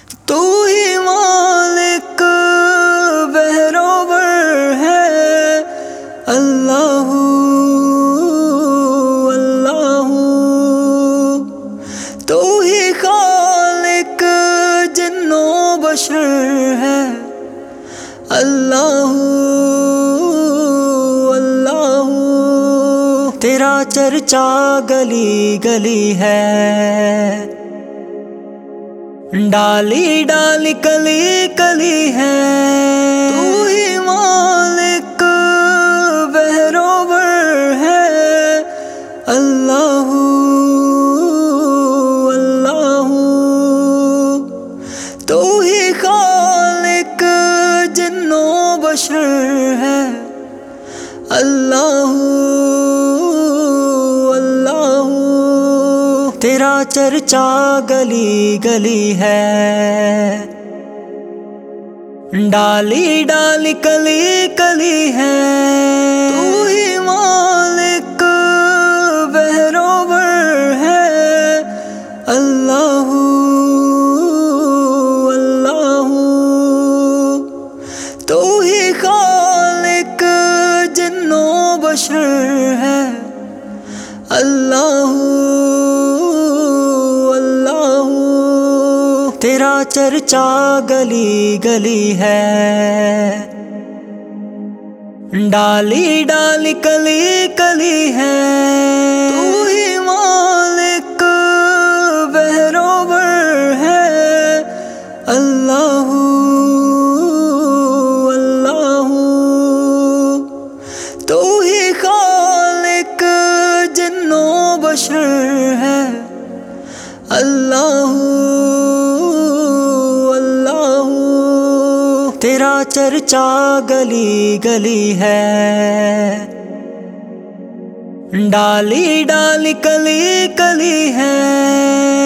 تو ہی مالک بہروبر ہے، اللہ اللہ، تو ہی خالق جن و بشر ہے، اللہ اللہ، تیرا چرچا گلی گلی ہے، ڈالی ڈالی کلی کلی ہے، تو ہی مالک بہروبر ہے، اللہ اللہ، تو ہی خالق جن و بشر ہے، اللہ اللہ، تیرا چرچا گلی گلی ہے، ڈالی ڈالی کلی کلی ہے، تو ہی مالک بہروبر ہے، اللہ اللہ، تو ہی خالق جن و بشر ہے، اللہ اللہ، تیرا چرچا گلی گلی ہے، ڈالی ڈالی کلی کلی ہے، تو ہی مالک بہروبر ہے، اللہ اللہ، تو ہی خالق جن و بشر ہے، اللہ اللہ، تیرا چرچا گلی گلی ہے، ڈالی ڈالی کلی کلی ہے۔